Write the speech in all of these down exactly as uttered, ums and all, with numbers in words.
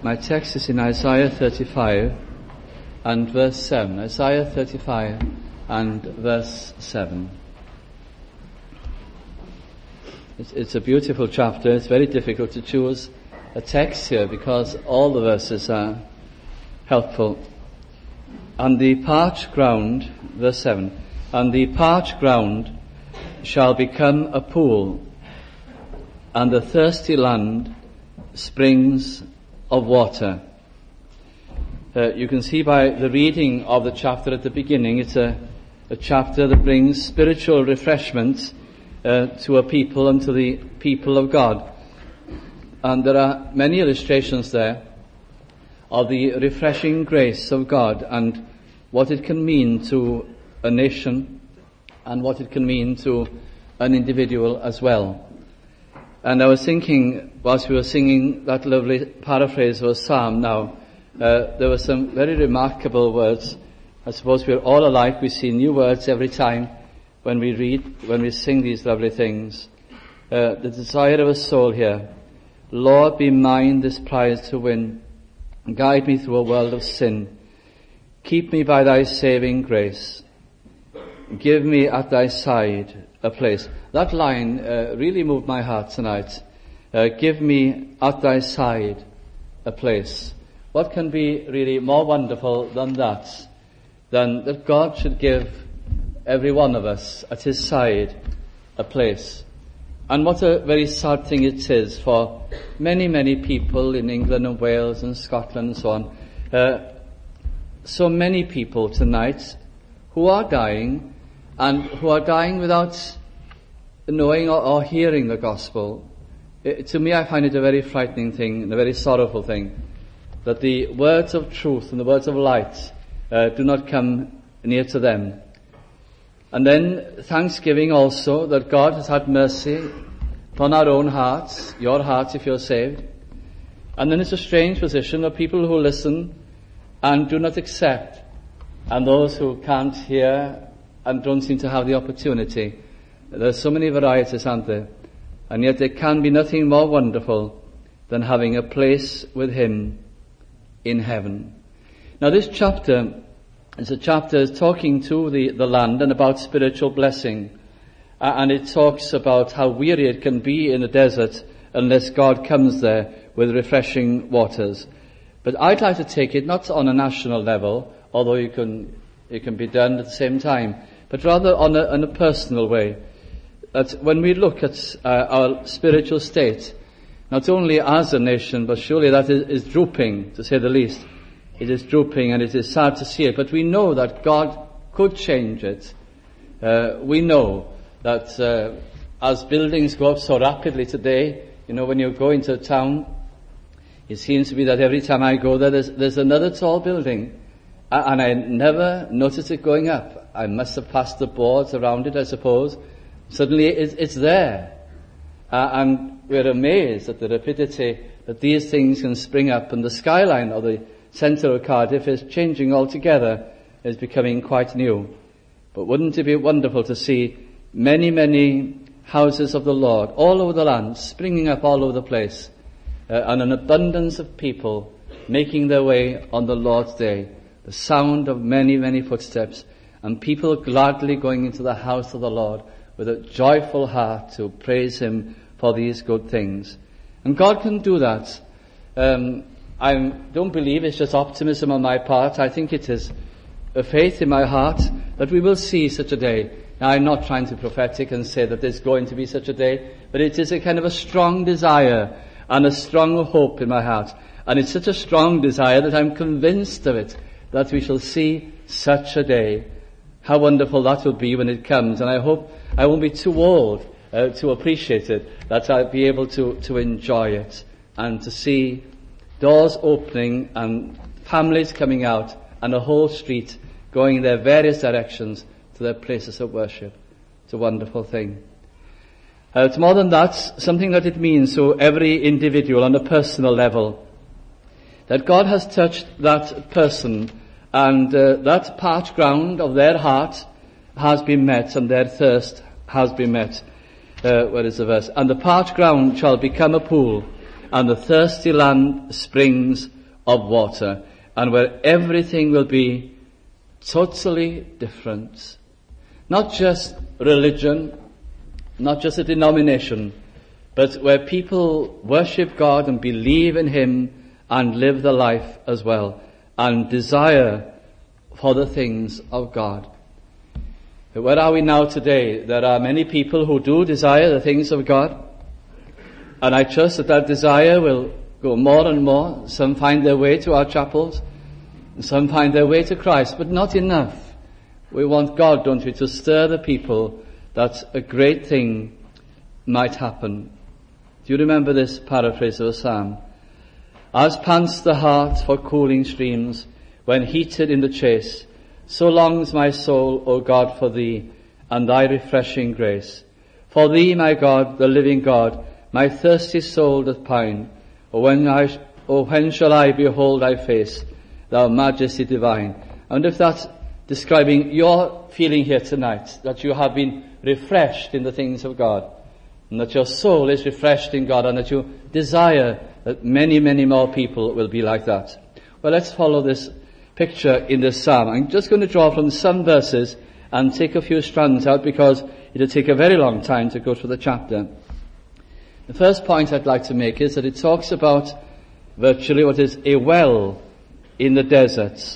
My text is in Isaiah thirty-five and verse seven. Isaiah thirty-five and verse seven. It's, it's a beautiful chapter. It's very difficult to choose a text here because all the verses are helpful. And the parched ground, verse seven, and the parched ground shall become a pool, and the thirsty land springs of water. Uh, you can see by the reading of the chapter at the beginning, it's a, a chapter that brings spiritual refreshment uh, to a people and to the people of God. And there are many illustrations there of the refreshing grace of God and what it can mean to a nation and what it can mean to an individual as well. And I was thinking, whilst we were singing that lovely paraphrase of a psalm now, uh, there were some very remarkable words. I suppose we're all alike. We see new words every time when we read, when we sing these lovely things. Uh, the desire of a soul here. Lord, be mine this prize to win. Guide me through a world of sin. Keep me by thy saving grace. Give me at thy side a place. That line uh, really moved my heart tonight. Uh, give me at thy side a place. What can be really more wonderful than that? Than that God should give every one of us at his side a place. And what a very sad thing it is for many, many people in England and Wales and Scotland and so on. Uh, so many people tonight who are dying and who are dying without knowing or, or hearing the gospel. It, to me, I find it a very frightening thing and a very sorrowful thing that the words of truth and the words of light uh, do not come near to them. And then thanksgiving also that God has had mercy upon our own hearts, your hearts if you're saved. And then it's a strange position of people who listen and do not accept, and those who can't hear and don't seem to have the opportunity. There's so many varieties, aren't there? And yet there can be nothing more wonderful than having a place with him in heaven. Now this chapter is a chapter talking to the, the land and about spiritual blessing. Uh, and it talks about how weary it can be in a desert unless God comes there with refreshing waters. But I'd like to take it not on a national level, although you can, it can be done at the same time, but rather on a, on a personal way. That when we look at uh, our spiritual state, not only as a nation, but surely that is, is drooping, to say the least. It is drooping and it is sad to see it, but we know that God could change it. Uh, we know that uh, as buildings go up so rapidly today, you know, when you go into a town, it seems to be that every time I go there, there's, there's another tall building. Uh, and I never noticed it going up. I must have passed the boards around it, I suppose. Suddenly it's, it's there. Uh, and we're amazed at the rapidity that these things can spring up, and the skyline of the centre of Cardiff is changing altogether, is becoming quite new. But wouldn't it be wonderful to see many, many houses of the Lord all over the land, springing up all over the place, uh, and an abundance of people making their way on the Lord's day, the sound of many, many footsteps, and people gladly going into the house of the Lord with a joyful heart to praise him for these good things. And God can do that. Um, I don't believe it's just optimism on my part. I think it is a faith in my heart that we will see such a day. Now, I'm not trying to be prophetic and say that there's going to be such a day, but it is a kind of a strong desire and a strong hope in my heart. And it's such a strong desire that I'm convinced of it, that we shall see such a day. How wonderful that will be when it comes. And I hope I won't be too old uh, to appreciate it, that I'll be able to, to enjoy it and to see doors opening and families coming out and a whole street going in their various directions to their places of worship. It's a wonderful thing. Uh, it's more than that, something that it means to every individual on a personal level. That God has touched that person and uh, that parched ground of their heart has been met and their thirst has been met. Uh, where is the verse? And the parched ground shall become a pool, and the thirsty land springs of water, and where everything will be totally different. Not just religion, not just a denomination, but where people worship God and believe in Him and live the life as well, and desire for the things of God. But where are we now today? There are many people who do desire the things of God, and I trust that that desire will go more and more. Some find their way to our chapels, and some find their way to Christ, but not enough. We want God, don't we, to stir the people that a great thing might happen. Do you remember this paraphrase of a psalm? As pants the heart for cooling streams, when heated in the chase, so longs my soul, O God, for Thee, and Thy refreshing grace. For Thee, my God, the living God, my thirsty soul doth pine. O when I, O when shall I behold Thy face, Thou Majesty divine? And if that's describing your feeling here tonight, that you have been refreshed in the things of God, and that your soul is refreshed in God, and that you desire that many, many more people will be like that. Well, let's follow this picture in this psalm. I'm just going to draw from some verses and take a few strands out, because it'll take a very long time to go through the chapter. The first point I'd like to make is that it talks about virtually what is a well in the deserts.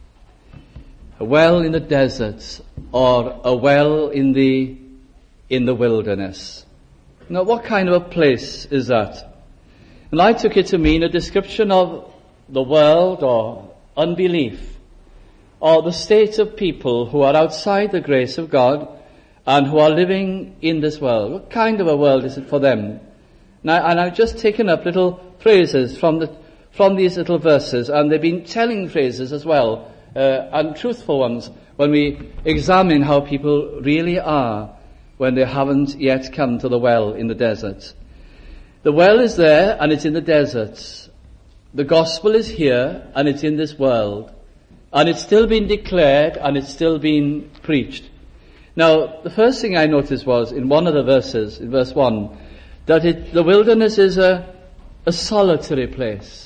A well in the deserts, or a well in the in the wilderness. Now, what kind of a place is that? And I took it to mean a description of the world, or unbelief, or the state of people who are outside the grace of God and who are living in this world. What kind of a world is it for them? Now, and I've just taken up little phrases from the from these little verses, and they've been telling phrases as well, uh, and truthful ones, when we examine how people really are when they haven't yet come to the well in the desert. The well is there, and it's in the deserts. The gospel is here, and it's in this world. And it's still being declared, and it's still being preached. Now, the first thing I noticed was, in one of the verses, in verse one, that it, the wilderness is a, a solitary place.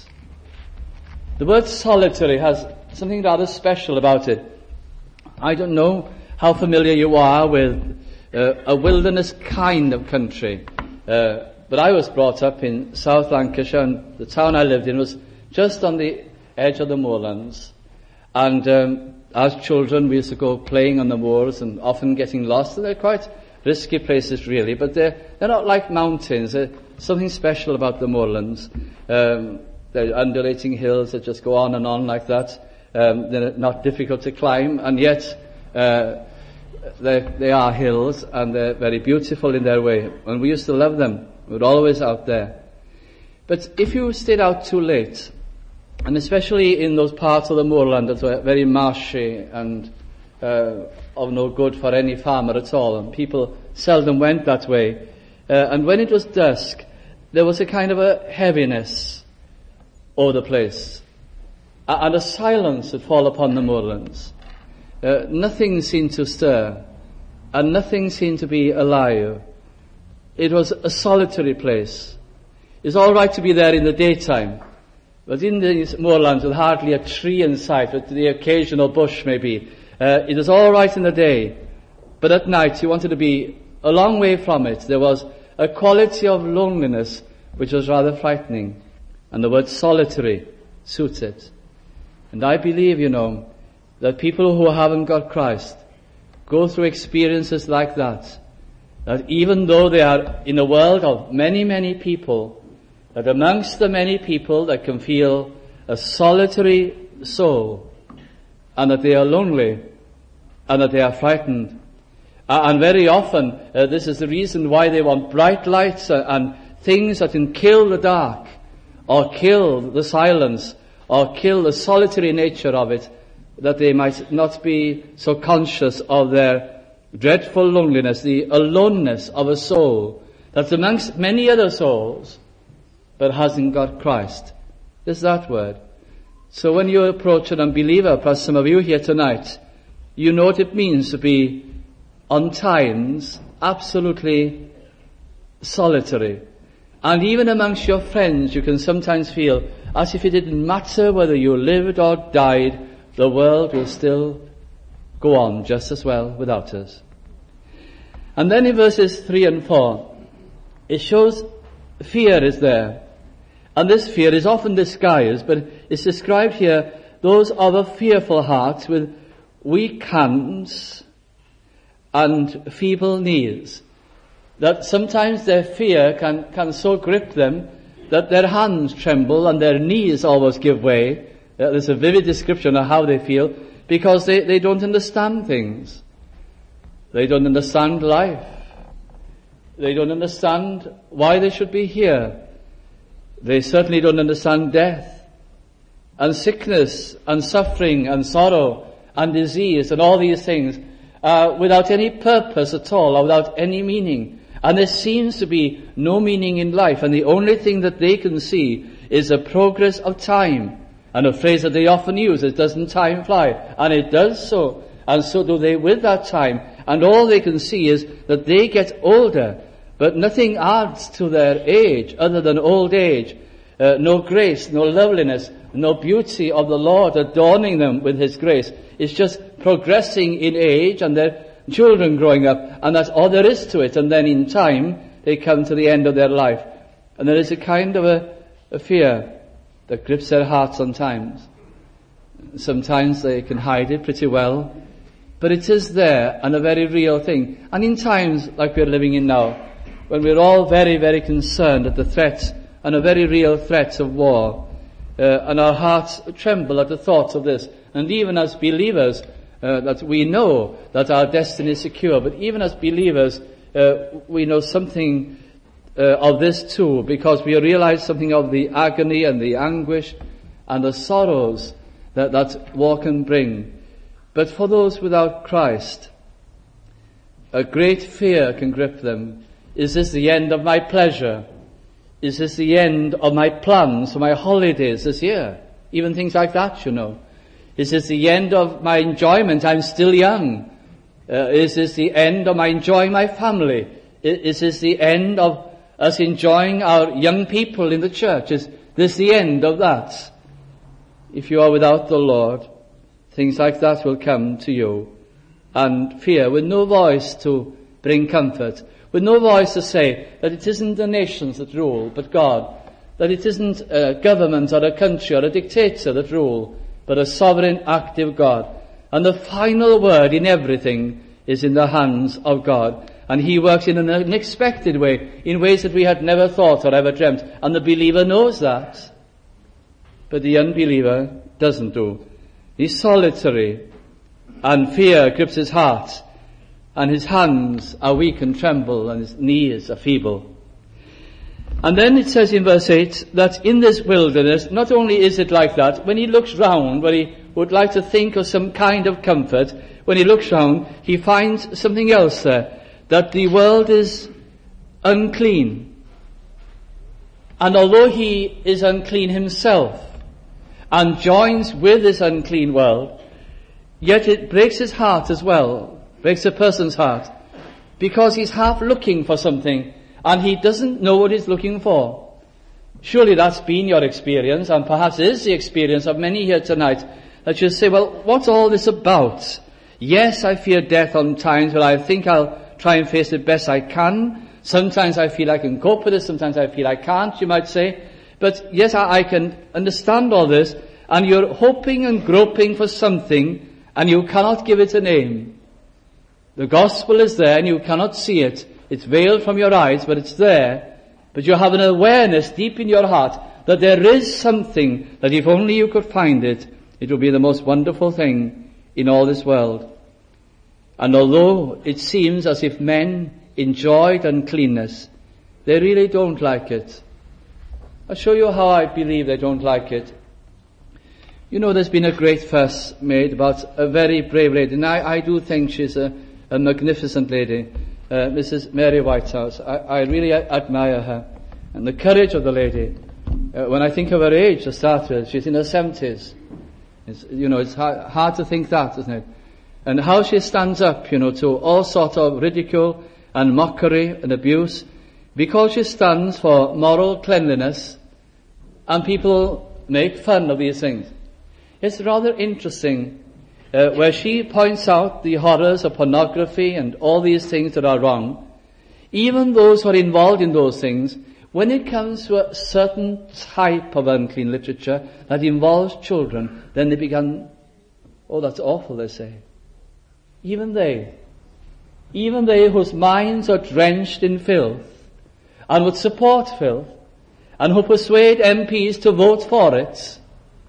The word solitary has something rather special about it. I don't know how familiar you are with uh, a wilderness kind of country. Uh, but I was brought up in South Lancashire, and the town I lived in was just on the edge of the moorlands. And um, as children, we used to go playing on the moors and often getting lost. And they're quite risky places, really, but they're, they're not like mountains. There's something special about the moorlands. Um, they're undulating hills that just go on and on like that. Um, they're not difficult to climb, and yet uh, they, they are hills, and they're very beautiful in their way. And we used to love them. We were always out there. But if you stayed out too late, and especially in those parts of the moorland that were very marshy and uh, of no good for any farmer at all, and people seldom went that way. Uh, and when it was dusk, there was a kind of a heaviness over the place, uh, and a silence would fall upon the moorlands. Uh, nothing seemed to stir, and nothing seemed to be alive. It was a solitary place. It's all right to be there in the daytime, but in these moorlands with hardly a tree in sight, with the occasional bush maybe, uh, it was all right in the day, but at night you wanted to be a long way from it. There was a quality of loneliness which was rather frightening, and the word solitary suits it. And I believe, you know, that people who haven't got Christ go through experiences like that, that even though they are in a world of many, many people, that amongst the many people that can feel a solitary soul, and that they are lonely, and that they are frightened. Uh, and very often, uh, this is the reason why they want bright lights uh, and things that can kill the dark, or kill the silence, or kill the solitary nature of it, that they might not be so conscious of their dreadful loneliness, the aloneness of a soul that's amongst many other souls, but hasn't got Christ. There's that word. So when you approach an unbeliever, plus some of you here tonight, you know what it means to be, on times, absolutely solitary. And even amongst your friends, you can sometimes feel as if it didn't matter whether you lived or died, the world will still go on just as well without us. And then in verses three and four, it shows fear is there. And this fear is often disguised, but it's described here, those of a fearful heart with weak hands and feeble knees. That sometimes their fear can, can so grip them that their hands tremble and their knees almost give way. Uh, there's a vivid description of how they feel because they, they don't understand things. They don't understand life. They don't understand why they should be here. They certainly don't understand death and sickness and suffering and sorrow and disease and all these things uh, without any purpose at all or without any meaning. And there seems to be no meaning in life, and the only thing that they can see is the progress of time. And a phrase that they often use is, doesn't time fly? And it does so. And so do they with that time. And all they can see is that they get older, but nothing adds to their age other than old age. Uh, no grace, no loveliness, no beauty of the Lord adorning them with His grace. It's just progressing in age and their children growing up, and that's all there is to it. And then in time, they come to the end of their life. And there is a kind of a, a fear that grips their hearts sometimes. Sometimes they can hide it pretty well, but it is there and a very real thing. And in times like we're living in now, when we're all very, very concerned at the threat, and a very real threat of war, uh, and our hearts tremble at the thought of this, and even as believers, Uh, that we know that our destiny is secure, but even as believers, uh, we know something uh, of this too, because we realize something of the agony and the anguish and the sorrows that that war can bring. But for those without Christ, a great fear can grip them. Is this the end of my pleasure? Is this the end of my plans for my holidays this year? Even things like that, you know. Is this the end of my enjoyment? I'm still young. Uh, is this the end of my enjoying my family? Is, is this the end of us enjoying our young people in the church? Is this the end of that? If you are without the Lord, things like that will come to you. And fear, with no voice to bring comfort, with no voice to say that it isn't the nations that rule, but God, that it isn't a government or a country or a dictator that rule, but a sovereign, active God. And the final word in everything is in the hands of God. And He works in an unexpected way, in ways that we had never thought or ever dreamt. And the believer knows that. But the unbeliever doesn't do. He's solitary, and fear grips his heart, and his hands are weak and tremble, and his knees are feeble. And then it says in verse eight that in this wilderness, not only is it like that, when he looks round, when he would like to think of some kind of comfort, when he looks round, he finds something else there, that the world is unclean. And although he is unclean himself, and joins with this unclean world, yet it breaks his heart as well, breaks a person's heart, because he's half looking for something, and he doesn't know what he's looking for. Surely that's been your experience, and perhaps is the experience of many here tonight, that you say, well, what's all this about? Yes, I fear death on times, but I think I'll try and face it best I can. Sometimes I feel I can cope with it, sometimes I feel I can't, you might say. But yes, I, I can understand all this, and you're hoping and groping for something, and you cannot give it a name. The gospel is there, and you cannot see it. It's veiled from your eyes, but it's there. But you have an awareness deep in your heart that there is something that if only you could find it, it would be the most wonderful thing in all this world. And although it seems as if men enjoyed uncleanness, they really don't like it. I'll show you how I believe they don't like it. You know, there's been a great fuss made about a very brave lady, and I, I do think she's a, a magnificent lady. Uh, Missus Mary Whitehouse. I, I really admire her. And the courage of the lady. Uh, when I think of her age to start with, she's in her seventies. It's, you know, it's hard, hard to think that, isn't it? And how she stands up, you know, to all sort of ridicule and mockery and abuse. because she stands for moral cleanliness, and people make fun of these things. It's rather interesting uh, where she points out the horrors of pornography and all these things that are wrong. Even those who are involved in those things, when it comes to a certain type of unclean literature that involves children, then they begin, oh, that's awful, they say. Even they, even they whose minds are drenched in filth and would support filth and who persuade M Ps to vote for it,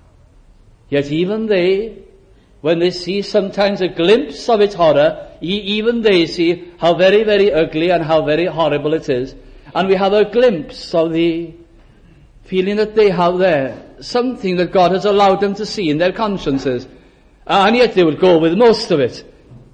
yet even they, when they see sometimes a glimpse of its horror, even they see how very, very ugly and how very horrible it is. And we have a glimpse of the feeling that they have there, something that God has allowed them to see in their consciences. And yet they would go with most of it.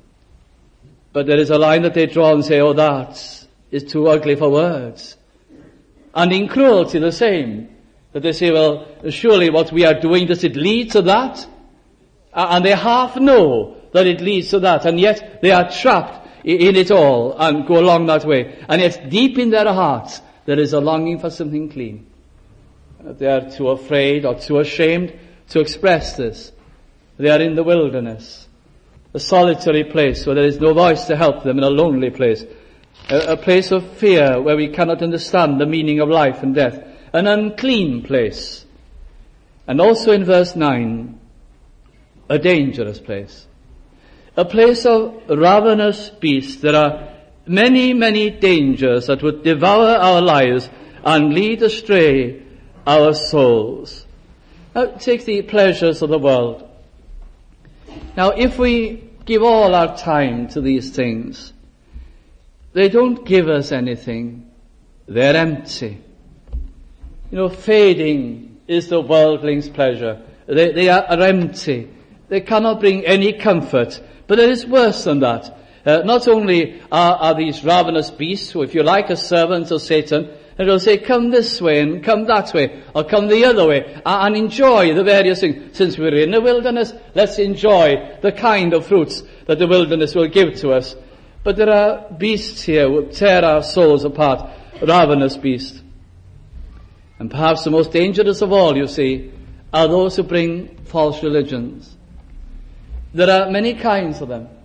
But there is a line that they draw and say, oh, that is too ugly for words. And in cruelty the same. That they say, well, surely what we are doing, does it lead to that? And they half know that it leads to that. And yet they are trapped in it all and go along that way. And yet deep in their hearts there is a longing for something clean. They are too afraid or too ashamed to express this. They are in the wilderness, a solitary place where there is no voice to help them, in a lonely place, a, a place of fear where we cannot understand the meaning of life and death, an unclean place. And also in verse nine, a dangerous place. A place of ravenous beasts. There are many, many dangers that would devour our lives and lead astray our souls. Now, take the pleasures of the world. Now, if we give all our time to these things, they don't give us anything. They're empty. You know, fading is the worldling's pleasure. They, they are, are empty. They cannot bring any comfort. But it is worse than that. Uh, not only are, are these ravenous beasts, who, if you like, are servants of Satan, and they'll say, come this way and come that way, or come the other way, and enjoy the various things. Since we're in the wilderness, let's enjoy the kind of fruits that the wilderness will give to us. But there are beasts here who tear our souls apart, ravenous beasts. And perhaps the most dangerous of all, you see, are those who bring false religions. There are many kinds of them.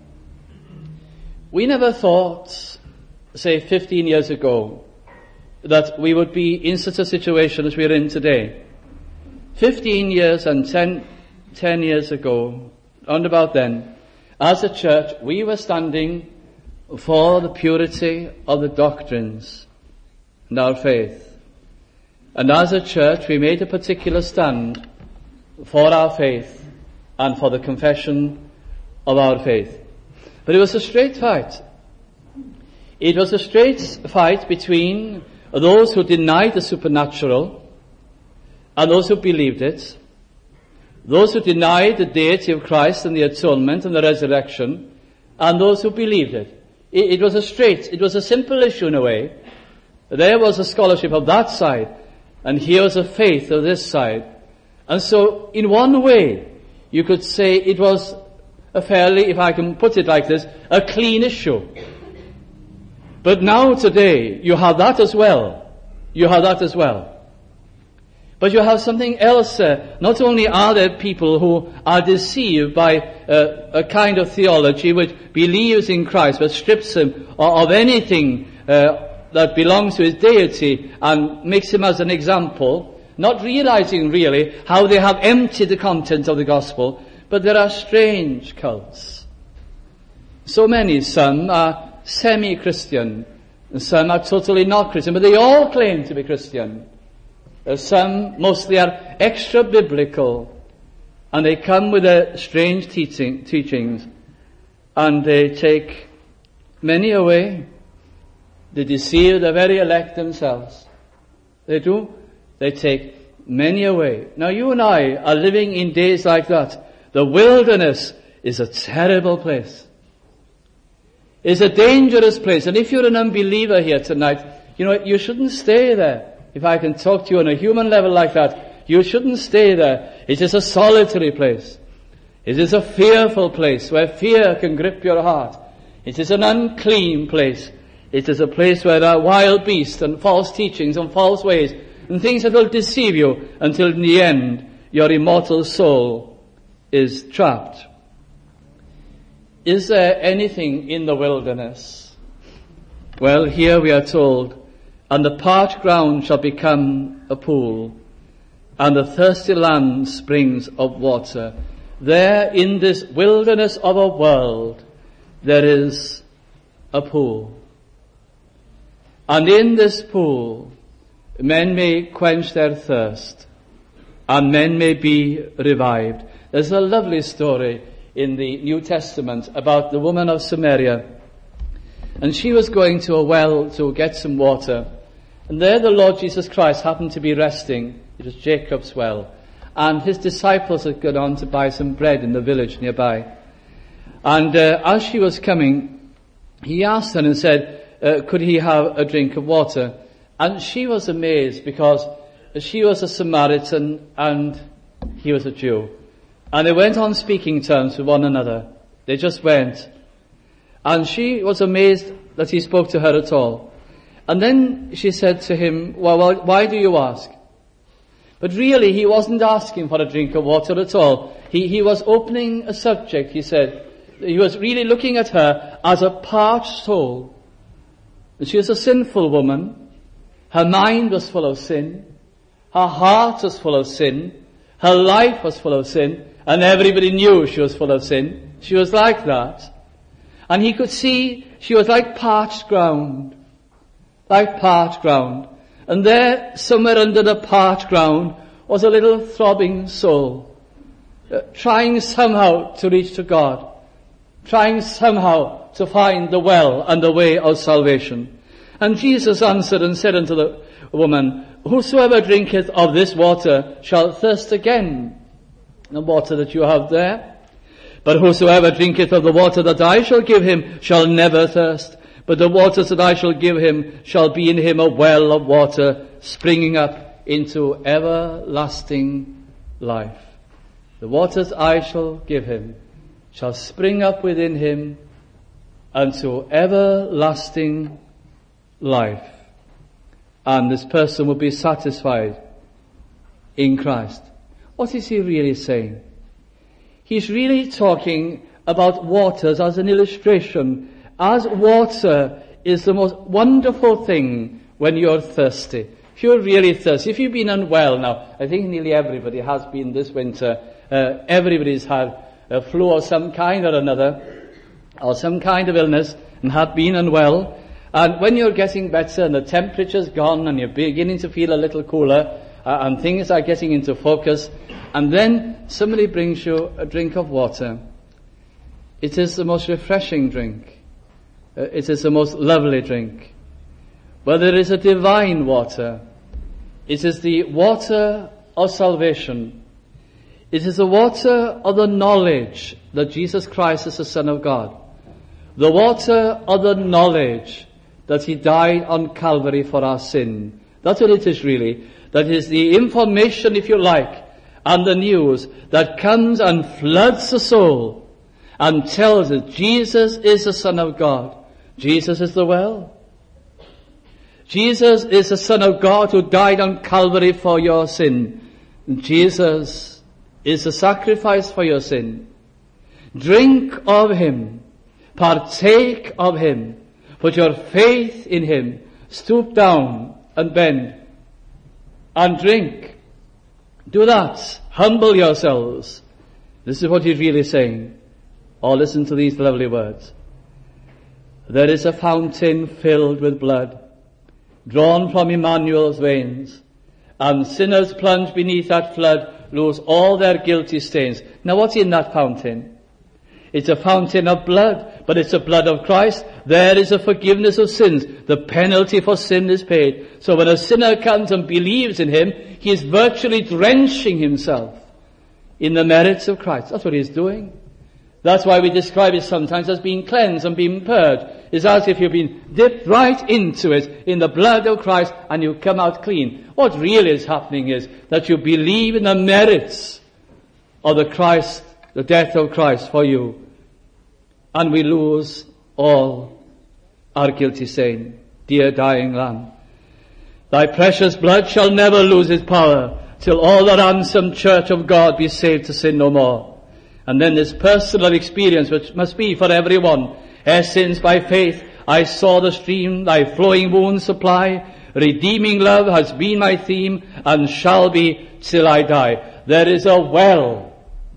We never thought, say fifteen years ago, that we would be in such a situation as we are in today. Fifteen years and ten, ten years ago, round about then, as a church, we were standing for the purity of the doctrines and our faith. And as a church, we made a particular stand for our faith and for the confession of our faith. But it was a straight fight. It was a straight fight between those who denied the supernatural and those who believed it, those who denied the deity of Christ and the atonement and the resurrection, and those who believed it. It, it was a straight, it was a simple issue in a way. There was a scholarship of that side, and here was a faith of this side. And so, in one way, you could say it was a fairly, if I can put it like this, a clean issue. But now today, you have that as well. You have that as well. But you have something else. Uh, not only are there people who are deceived by uh, a kind of theology which believes in Christ but strips him of, of anything uh, that belongs to his deity and makes him as an example, not realizing really how they have emptied the content of the gospel. But there are strange cults. So many, some are semi-Christian, and some are totally not Christian, but they all claim to be Christian. Uh, some mostly are extra-biblical, and they come with their strange teaching, teachings, and they take many away. They deceive the very elect themselves. They do. They take many away. Now you and I are living in days like that. The wilderness is a terrible place. It's a dangerous place. And if you're an unbeliever here tonight, you know, you shouldn't stay there. If I can talk to you on a human level like that, you shouldn't stay there. It is a solitary place. It is a fearful place where fear can grip your heart. It is an unclean place. It is a place where there are wild beasts and false teachings and false ways and things that will deceive you until in the end your immortal soul is trapped. Is there anything in the wilderness? Well, here we are told, and the parched ground shall become a pool, and the thirsty land springs of water. There in this wilderness of a world, there is a pool. And in this pool, men may quench their thirst, and men may be revived. There's a lovely story in the New Testament about the woman of Samaria. And she was going to a well to get some water. And there the Lord Jesus Christ happened to be resting. It was Jacob's well. And his disciples had gone on to buy some bread in the village nearby. And uh, as she was coming, he asked her and said, uh, could he have a drink of water? And she was amazed because she was a Samaritan and he was a Jew. And they went on speaking terms with one another. They just went. And she was amazed that he spoke to her at all. And then she said to him, well, why do you ask? But really, he wasn't asking for a drink of water at all. He, he was opening a subject, he said. He was really looking at her as a parched soul. She was a sinful woman. Her mind was full of sin. Her heart was full of sin. Her life was full of sin. And everybody knew she was full of sin. She was like that. And he could see she was like parched ground. Like parched ground. And there, somewhere under the parched ground, was a little throbbing soul. Uh, trying somehow to reach to God. Trying somehow to find the well and the way of salvation. And Jesus answered and said unto the woman, whosoever drinketh of this water shall thirst again. The water that you have there. But whosoever drinketh of the water that I shall give him shall never thirst. But the waters that I shall give him shall be in him a well of water springing up into everlasting life. The waters I shall give him shall spring up within him unto everlasting life. And this person will be satisfied in Christ. What is he really saying? He's really talking about waters as an illustration. As water is the most wonderful thing when you're thirsty. If you're really thirsty, if you've been unwell now, I think nearly everybody has been this winter. Uh, everybody's had a flu of some kind or another, or some kind of illness, and had been unwell. And when you're getting better and the temperature's gone and you're beginning to feel a little cooler, uh, and things are getting into focus, and then somebody brings you a drink of water. It is the most refreshing drink. Uh, it is the most lovely drink. But there is a divine water. It is the water of salvation. It is the water of the knowledge that Jesus Christ is the Son of God. The water of the knowledge that he died on Calvary for our sin. That's what it is really. That is the information, if you like, and the news that comes and floods the soul and tells us Jesus is the Son of God. Jesus is the well. Jesus is the Son of God who died on Calvary for your sin. Jesus is the sacrifice for your sin. Drink of him. Partake of him. Put your faith in him. Stoop down and bend and drink. Do that. Humble yourselves. This is what he's really saying. Or listen to these lovely words. There is a fountain filled with blood, drawn from Emmanuel's veins, and sinners plunge beneath that flood lose all their guilty stains. Now what's in that fountain? It's a fountain of blood, but it's the blood of Christ. There is a forgiveness of sins. The penalty for sin is paid. So when a sinner comes and believes in him, he is virtually drenching himself in the merits of Christ. That's what he's doing. That's why we describe it sometimes as being cleansed and being purged. It's as if you've been dipped right into it in the blood of Christ and you come out clean. What really is happening is that you believe in the merits of the Christ, the death of Christ for you. And we lose all our guilty sin. Dear dying Lamb, thy precious blood shall never lose its power till all the ransomed church of God be saved to sin no more. And then this personal experience, which must be for everyone, ere since by faith I saw the stream thy flowing wounds supply, redeeming love has been my theme and shall be till I die. There is a well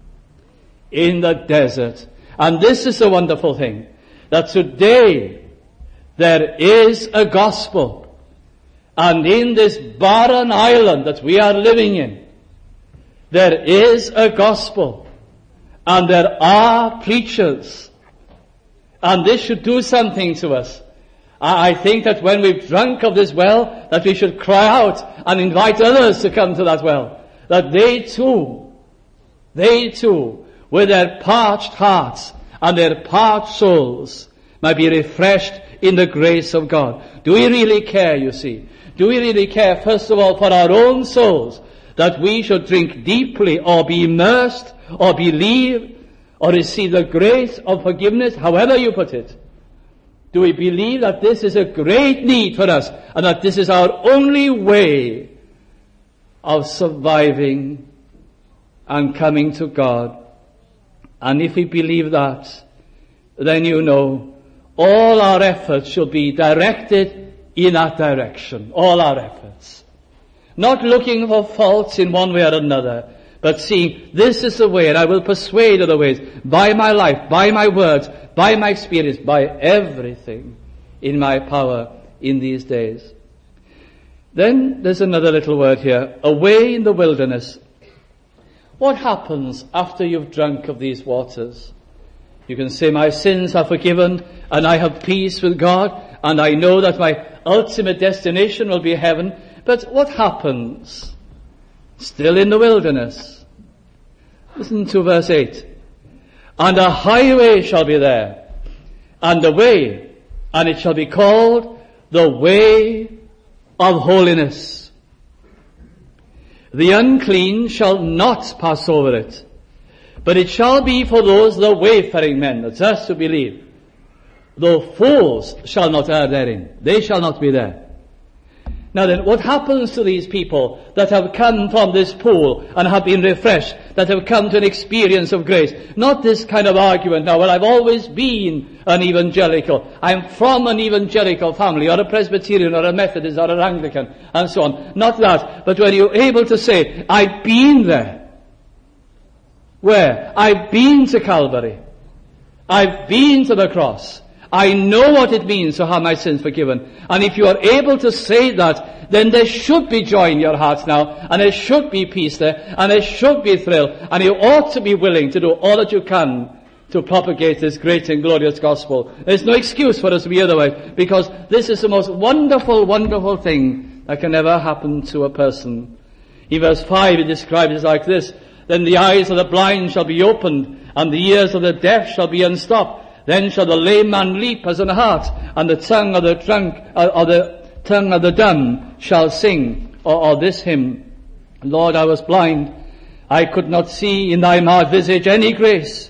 in the desert. And this is the wonderful thing, that today there is a gospel. And in this barren island that we are living in, there is a gospel. And there are preachers. And this should do something to us. I think that when we've drunk of this well, that we should cry out and invite others to come to that well. That they too, they too, with their parched hearts and their parched souls, might be refreshed in the grace of God. Do we really care, you see? Do we really care, first of all, for our own souls, that we should drink deeply or be immersed or believe or receive the grace of forgiveness, however you put it? Do we believe that this is a great need for us and that this is our only way of surviving and coming to God? And if we believe that, then you know all our efforts should be directed in that direction. All our efforts. Not looking for faults in one way or another, but seeing this is the way, and I will persuade other ways, by my life, by my words, by my experience, by everything in my power in these days. Then there's another little word here, away in the wilderness. What happens after you've drunk of these waters? You can say, my sins are forgiven, and I have peace with God, and I know that my ultimate destination will be heaven. But what happens? Still in the wilderness. Listen to verse eight. And a highway shall be there, and a way, and it shall be called the way of holiness. The unclean shall not pass over it, but it shall be for those the wayfaring men, that's us who believe. The fools shall not err therein. They shall not be there. Now then, what happens to these people that have come from this pool and have been refreshed, that have come to an experience of grace? Not this kind of argument now, well, I've always been an evangelical. I'm from an evangelical family, or a Presbyterian, or a Methodist, or an Anglican, and so on. Not that, but when you're able to say, I've been there. Where? I've been to Calvary. I've been to the cross. I know what it means to have my sins forgiven. And if you are able to say that, then there should be joy in your hearts now, and there should be peace there, and there should be thrill, and you ought to be willing to do all that you can to propagate this great and glorious gospel. There's no excuse for us to be otherwise, because this is the most wonderful, wonderful thing that can ever happen to a person. In verse five it describes it like this: then the eyes of the blind shall be opened, and the ears of the deaf shall be unstopped. Then shall the lame man leap as an hart, and the tongue of the drunk, uh, or the tongue of the dumb shall sing, or, or this hymn: Lord, I was blind, I could not see in thy marred visage any grace.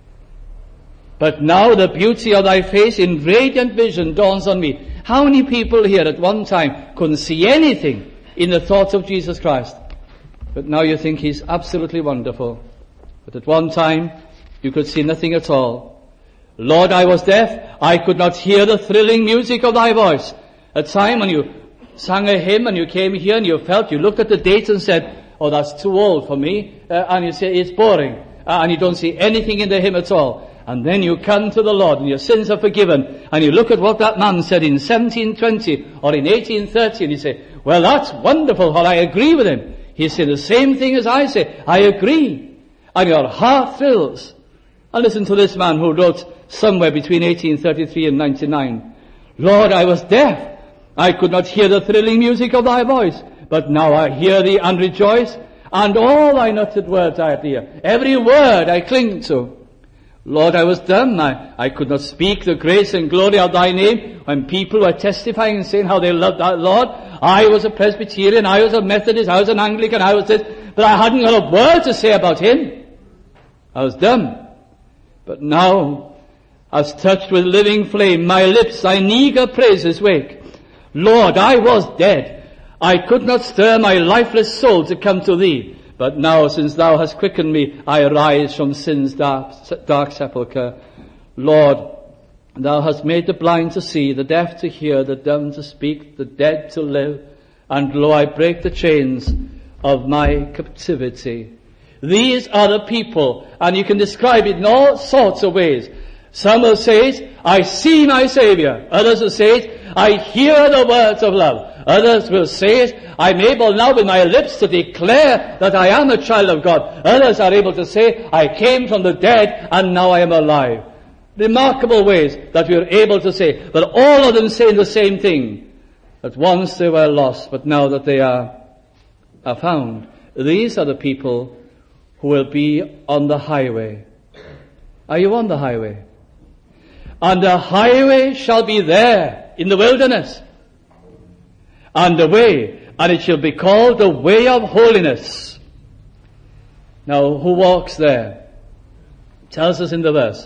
But now the beauty of thy face in radiant vision dawns on me. How many people here at one time couldn't see anything in the thoughts of Jesus Christ? But now you think he's absolutely wonderful. But at one time you could see nothing at all. Lord, I was deaf, I could not hear the thrilling music of thy voice. A time when you sang a hymn and you came here and you felt, you looked at the date and said, oh, that's too old for me, uh, and you say, it's boring, uh, and you don't see anything in the hymn at all. And then you come to the Lord and your sins are forgiven, and you look at what that man said in seventeen twenty or in eighteen thirty, and you say, well, that's wonderful, or I agree with him. He said the same thing as I say, I agree. And your heart thrills. And listen to this man who wrote somewhere between eighteen thirty-three and ninety-nine. Lord, I was deaf. I could not hear the thrilling music of thy voice. But now I hear thee and rejoice, and all thy uttered words I hear. Every word I cling to. Lord, I was dumb. I, I could not speak the grace and glory of thy name when people were testifying and saying how they loved that Lord. I was a Presbyterian, I was a Methodist, I was an Anglican, I was this, but I hadn't got a word to say about him. I was dumb. But now As touched with living flame, my lips thine eager praises wake. Lord, I was dead. I could not stir my lifeless soul to come to thee. But now, since thou hast quickened me, I arise from sin's dark, dark sepulchre. Lord, thou hast made the blind to see, the deaf to hear, the dumb to speak, the dead to live. And lo, I break the chains of my captivity. These are the people, and you can describe it in all sorts of ways. Some will say it, I see my Saviour. Others will say it, I hear the words of love. Others will say it, I'm able now with my lips to declare that I am a child of God. Others are able to say, I came from the dead and now I am alive. Remarkable ways that we are able to say, but all of them say the same thing, that once they were lost, but now that they are, are found. These are the people who will be on the highway. Are you on the highway? And the highway shall be there in the wilderness. And the way, and it shall be called the way of holiness. Now, who walks there? It tells us in the verse.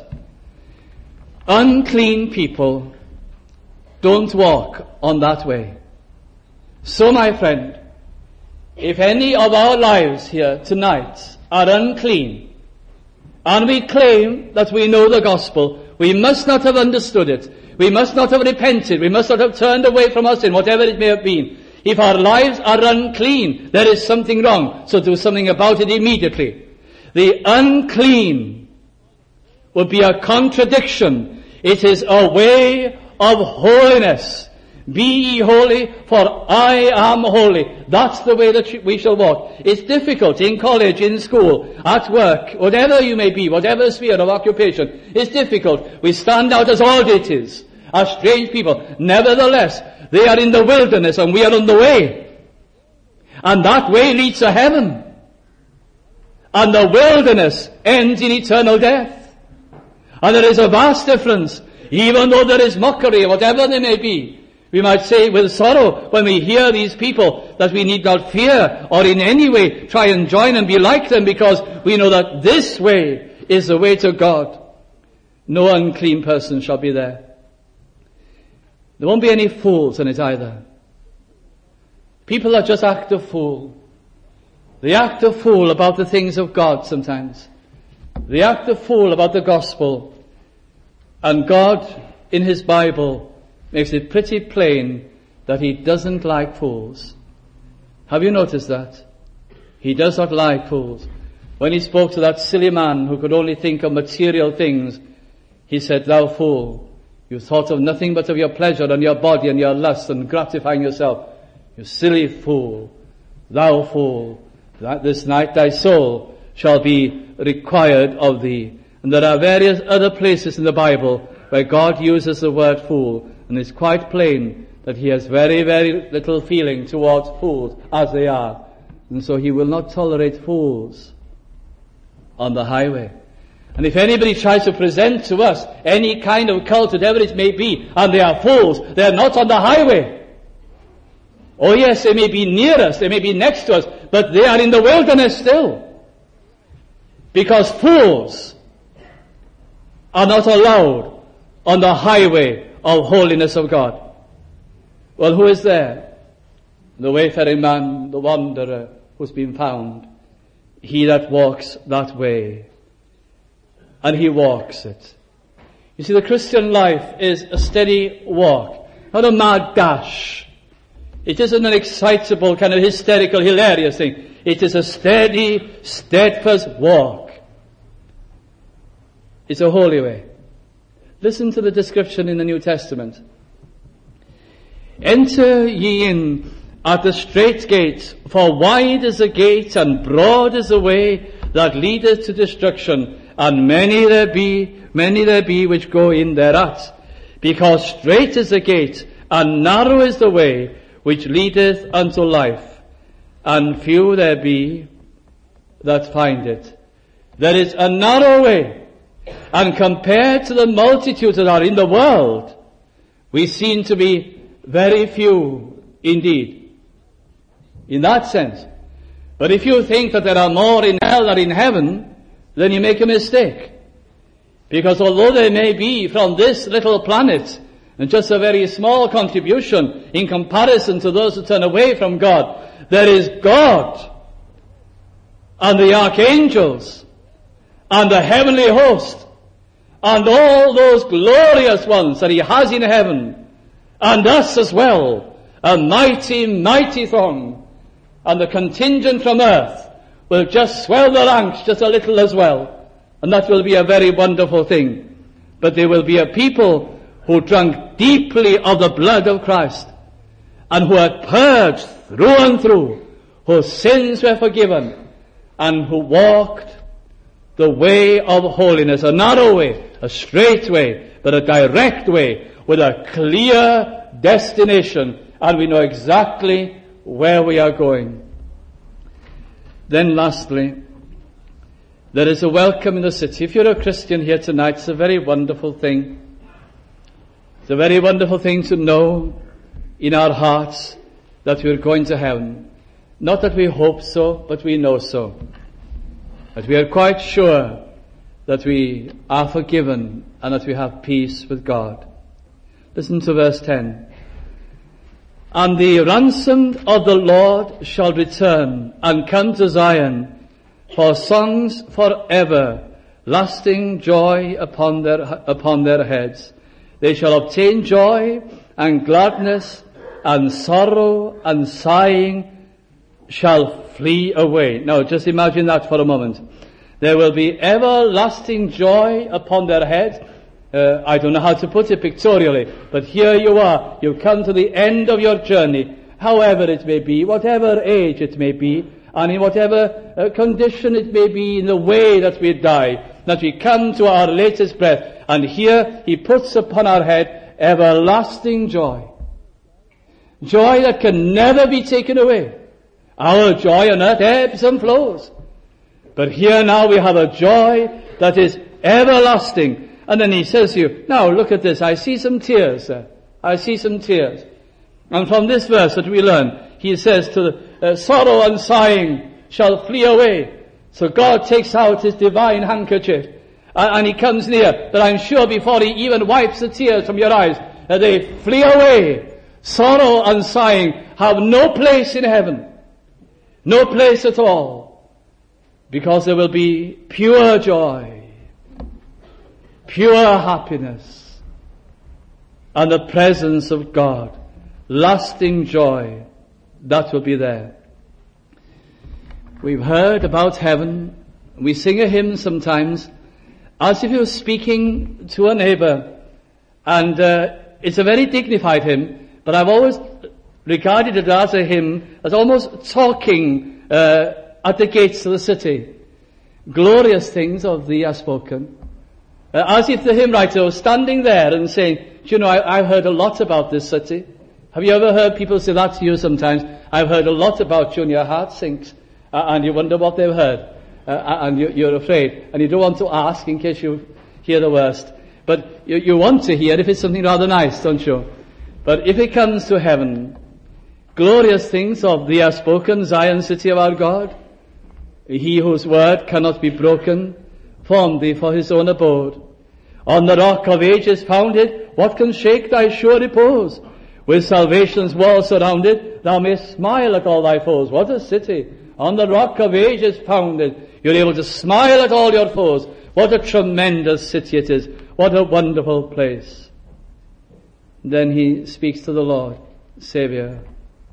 Unclean people don't walk on that way. So, my friend, if any of our lives here tonight are unclean, and we claim that we know the gospel, we must not have understood it. We must not have repented. We must not have turned away from our sin, whatever it may have been. If our lives are unclean, there is something wrong. So do something about it immediately. The unclean would be a contradiction. It is a way of holiness. Be ye holy, for I am holy. That's the way that we shall walk. It's difficult in college, in school, at work, whatever you may be, whatever sphere of occupation. It's difficult. We stand out as oddities, as strange people. Nevertheless, they are in the wilderness and we are on the way. And that way leads to heaven. And the wilderness ends in eternal death. And there is a vast difference, even though there is mockery, whatever there may be. We might say with sorrow when we hear these people that we need not fear or in any way try and join and be like them, because we know that this way is the way to God. No unclean person shall be there. There won't be any fools in it either. People that just act a fool. They act a fool about the things of God sometimes. They act a fool about the gospel. And God, in His Bible, makes it pretty plain that He doesn't like fools. Have you noticed that? He does not like fools. When He spoke to that silly man who could only think of material things, He said, thou fool, you thought of nothing but of your pleasure and your body and your lust and gratifying yourself. You silly fool, thou fool, that this night thy soul shall be required of thee. And there are various other places in the Bible where God uses the word fool. And it's quite plain that He has very, very little feeling towards fools as they are. And so He will not tolerate fools on the highway. And if anybody tries to present to us any kind of cult, whatever it may be, and they are fools, they are not on the highway. Oh yes, they may be near us, they may be next to us, but they are in the wilderness still. Because fools are not allowed on the highway of holiness of God. Well, who is there? The wayfaring man, the wanderer who's been found. He that walks that way. And he walks it. You see, the Christian life is a steady walk, not a mad dash. It isn't an excitable, kind of hysterical, hilarious thing. It is a steady, steadfast walk. It's a holy way. Listen to the description in the New Testament. Enter ye in at the strait gate, for wide is the gate and broad is the way that leadeth to destruction, and many there be, many there be which go in thereat. Because strait is the gate and narrow is the way which leadeth unto life, and few there be that find it. There is a narrow way. And compared to the multitudes that are in the world, we seem to be very few indeed. In that sense. But if you think that there are more in hell than in heaven, then you make a mistake. Because although they may be from this little planet, and just a very small contribution in comparison to those who turn away from God, there is God, and the archangels, and the heavenly host, and all those glorious ones that he has in heaven, and us as well, a mighty, mighty throng, and the contingent from earth will just swell the ranks just a little as well, and that will be a very wonderful thing. But there will be a people who drank deeply of the blood of Christ, and who had purged through and through, whose sins were forgiven, and who walked the way of holiness, a narrow way, a straight way, but a direct way, with a clear destination, and we know exactly where we are going. Then lastly, there is a welcome in the city. If you're a Christian here tonight, it's a very wonderful thing. It's a very wonderful thing to know in our hearts that we're going to heaven. Not that we hope so, but we know so. That we are quite sure that we are forgiven and that we have peace with God. Listen to verse ten. And the ransomed of the Lord shall return and come to Zion for songs forever, lasting joy upon their, upon their heads. They shall obtain joy and gladness, and sorrow and sighing shall flee away. Now just imagine that for a moment. There will be everlasting joy upon their head. Uh, I don't know how to put it pictorially, but here you are. You've come to the end of your journey, however it may be, whatever age it may be, and in whatever uh, condition it may be in the way that we die, that we come to our latest breath. And here he puts upon our head everlasting joy. Joy that can never be taken away. Our joy on earth ebbs and flows. But here now we have a joy that is everlasting. And then he says to you, now look at this, I see some tears there. I see some tears. And from this verse that we learn, he says to the uh, sorrow and sighing shall flee away. So God takes out his divine handkerchief, uh, and he comes near. But I'm sure before he even wipes the tears from your eyes, uh, they flee away. Sorrow and sighing have no place in heaven. No place at all. Because there will be pure joy, pure happiness, and the presence of God, lasting joy, that will be there. We've heard about heaven. We sing a hymn sometimes as if you were speaking to a neighbor, and uh, it's a very dignified hymn, but I've always regarded it as a hymn as almost talking uh, at the gates of the city. Glorious things of thee are spoken. Uh, as if the hymn writer was standing there and saying, do you know, I, I've heard a lot about this city. Have you ever heard people say that to you sometimes? I've heard a lot about you, and your heart sinks, uh, and you wonder what they've heard, uh, and you, you're afraid, and you don't want to ask in case you hear the worst. But you, you want to hear if it's something rather nice, don't you? But if it comes to heaven, glorious things of thee are spoken, Zion, city of our God. He whose word cannot be broken, formed thee for his own abode. On the rock of ages founded, what can shake thy sure repose? With salvation's wall surrounded, thou mayst smile at all thy foes. What a city! On the rock of ages founded, you're able to smile at all your foes. What a tremendous city it is. What a wonderful place. Then he speaks to the Lord, Saviour.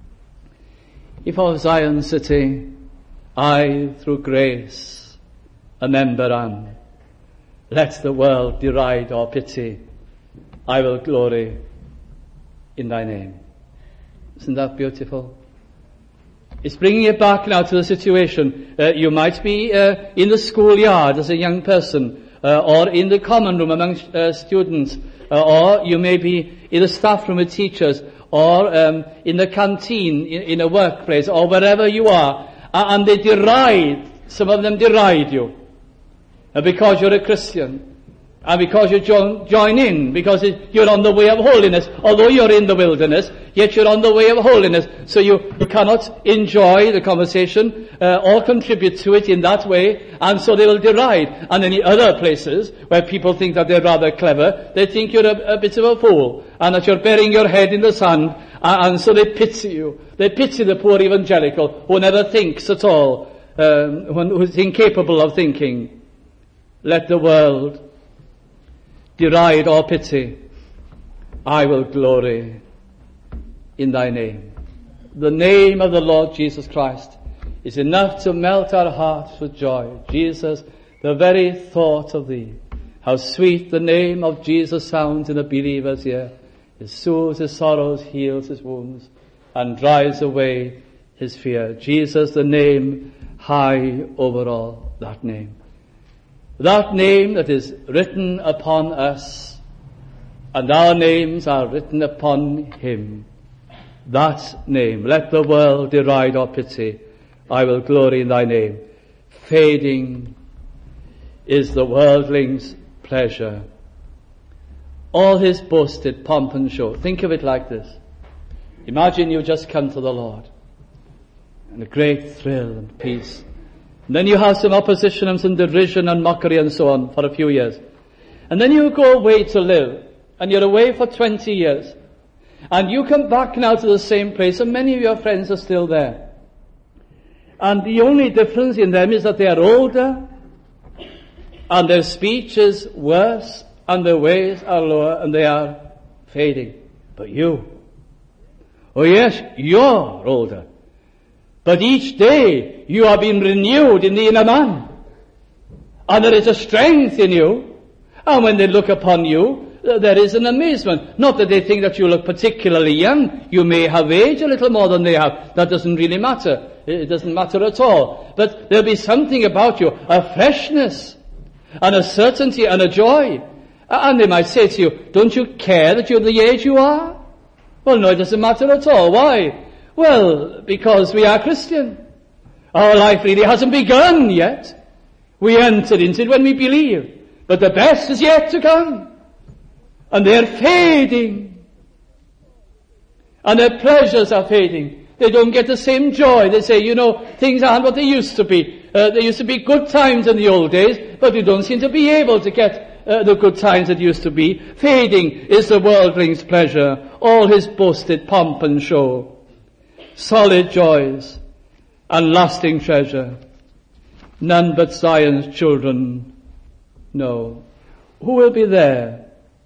If of Zion city I through grace a member am, let the world deride or pity, I will glory in thy name. Isn't that beautiful? It's bringing it back now to the situation. Uh, you might be uh, in the schoolyard as a young person, uh, or in the common room among uh, students, uh, or you may be in the staff room with teachers, or um, in the canteen in, in a workplace, or wherever you are, uh, and they deride, some of them deride you, uh, because you're a Christian. And because you join, join in, because it, you're on the way of holiness, although you're in the wilderness, yet you're on the way of holiness, so you, you cannot enjoy the conversation uh, or contribute to it in that way, and so they will deride. And in the other places, where people think that they're rather clever, they think you're a, a bit of a fool, and that you're burying your head in the sand, and, and so they pity you. They pity the poor evangelical who never thinks at all, um, who's incapable of thinking. Let the world deride or pity, I will glory in thy name. The name of the Lord Jesus Christ is enough to melt our hearts with joy. Jesus, the very thought of thee. How sweet the name of Jesus sounds in a believer's ear. It soothes his sorrows, heals his wounds, and drives away his fear. Jesus, the name high over all, that name. That name that is written upon us, and our names are written upon him. That name. Let the world deride or pity, I will glory in thy name. Fading is the worldling's pleasure. All his boasted pomp and show. Think of it like this. Imagine you just come to the Lord, and a great thrill and peace. And then you have some opposition and some derision and mockery and so on for a few years. And then you go away to live, and you're away for twenty years. And you come back now to the same place, and many of your friends are still there. And the only difference in them is that they are older, and their speech is worse, and their ways are lower, and they are fading. But you, oh yes, you're older. But each day you are being renewed in the inner man. And there is a strength in you. And when they look upon you, there is an amazement. Not that they think that you look particularly young. You may have aged a little more than they have. That doesn't really matter. It doesn't matter at all. But there'll be something about you, a freshness, and a certainty, and a joy. And they might say to you, don't you care that you're the age you are? Well, no, it doesn't matter at all. Why? Well, because we are Christian. Our life really hasn't begun yet. We entered into it when we believe. But the best is yet to come. And they're fading. And their pleasures are fading. They don't get the same joy. They say, you know, things aren't what they used to be. Uh, there used to be good times in the old days, but we don't seem to be able to get uh, the good times that used to be. Fading is the worldling's pleasure, all his boasted pomp and show. Solid joys and lasting treasure, none but Zion's children know. Who will be there?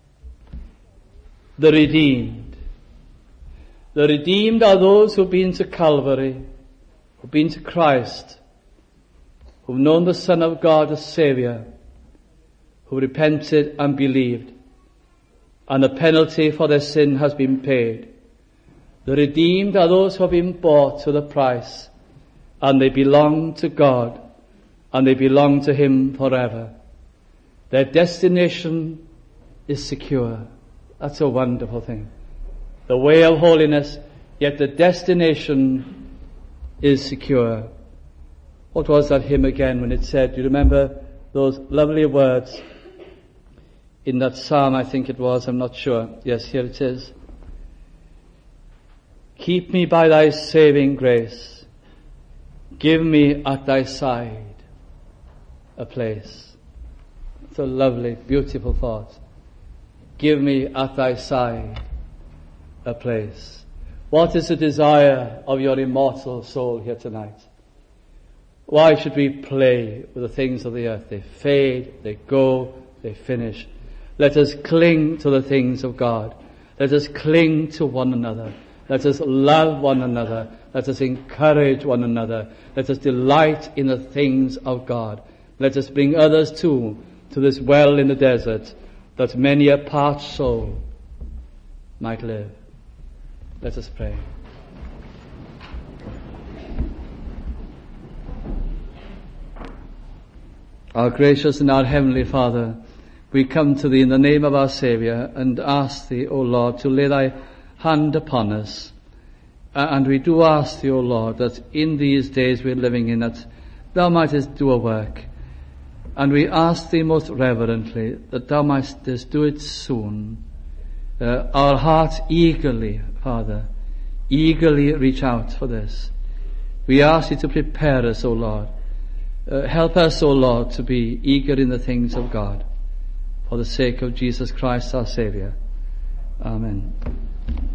The redeemed. The redeemed are those who've been to Calvary, who've been to Christ, who've known the Son of God as Saviour, who repented and believed, and the penalty for their sin has been paid. The redeemed are those who have been bought with a price, and they belong to God, and they belong to him forever. Their destination is secure. That's a wonderful thing. The way of holiness, yet the destination is secure. What was that hymn again when it said, do you remember those lovely words in that psalm, I think it was, I'm not sure. Yes, here it is. Keep me by thy saving grace. Give me at thy side a place. It's a lovely, beautiful thought. Give me at thy side a place. What is the desire of your immortal soul here tonight? Why should we play with the things of the earth? They fade, they go, they finish. Let us cling to the things of God. Let us cling to one another. Let us love one another. Let us encourage one another. Let us delight in the things of God. Let us bring others too to this well in the desert, that many a parched soul might live. Let us pray. Our gracious and our heavenly Father, we come to thee in the name of our Saviour and ask thee, O Lord, to lay thy hand upon us. Uh, and we do ask thee, O Lord, that in these days we're living in, that thou mightest do a work. And we ask thee most reverently that thou mightest do it soon. Uh, our hearts eagerly, Father, eagerly reach out for this. We ask thee to prepare us, O Lord. Uh, help us, O Lord, to be eager in the things of God, for the sake of Jesus Christ our Saviour. Amen.